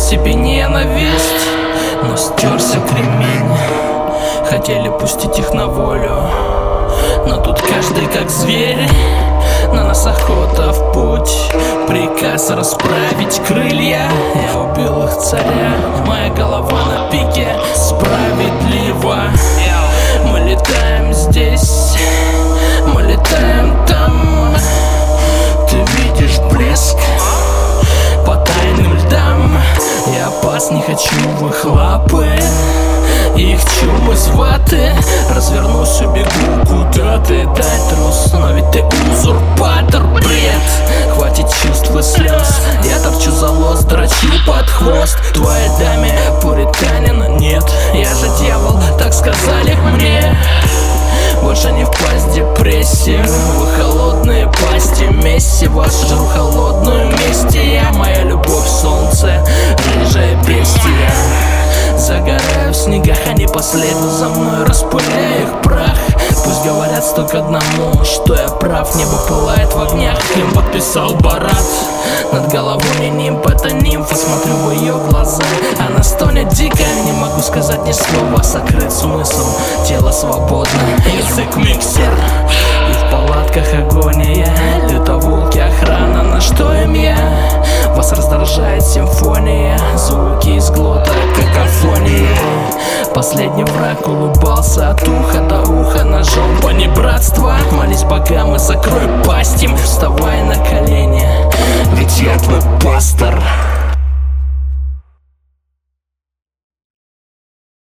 себе ненависть, но стерся кремень. Хотели пустить их на волю, но тут каждый как зверь. На нас охота в путь, приказ расправить крылья. Я убил их царя, моя голова на пике, справедливо. Мы летаем здесь, мы летаем там. Ты видишь блеск по тайным льдам. Я опас, не хочу в их лапы, их чумы сваты. Развернусь, убегу, куда ты, дай трус. Но ведь ты узурпатор, бред. Хватит чувств и слез, я торчу за лос, дрочу под хвост твоей даме пуританина. Нет, я же дьявол, так сказали мне. Больше не впасть в депрессию, вы холодные пасти. Месси вас жру холодную вместе. Я, моя любовь, солнце, рыжая бестия. Загораю в снегах, они последуют за мной, распыляю их прах. Пусть говорят сто к одному, что я прав. Небо пылает в огнях, им подписал Барат. Над головой не нимб, это нимфа. Смотрю в ее глаза, она стонет дико. Не могу сказать ни слова, сокрыт смысл. Тело свободно, язык миксер. И в палатках агония, лютовулки охрана. На что им я? Вас раздражает симфония, звуки из глота, какофония. Последний враг улыбался от уха до уха, ножом понебратства. Молись богам и закрой пасть им, вставай на колени, ведь я твой пастор.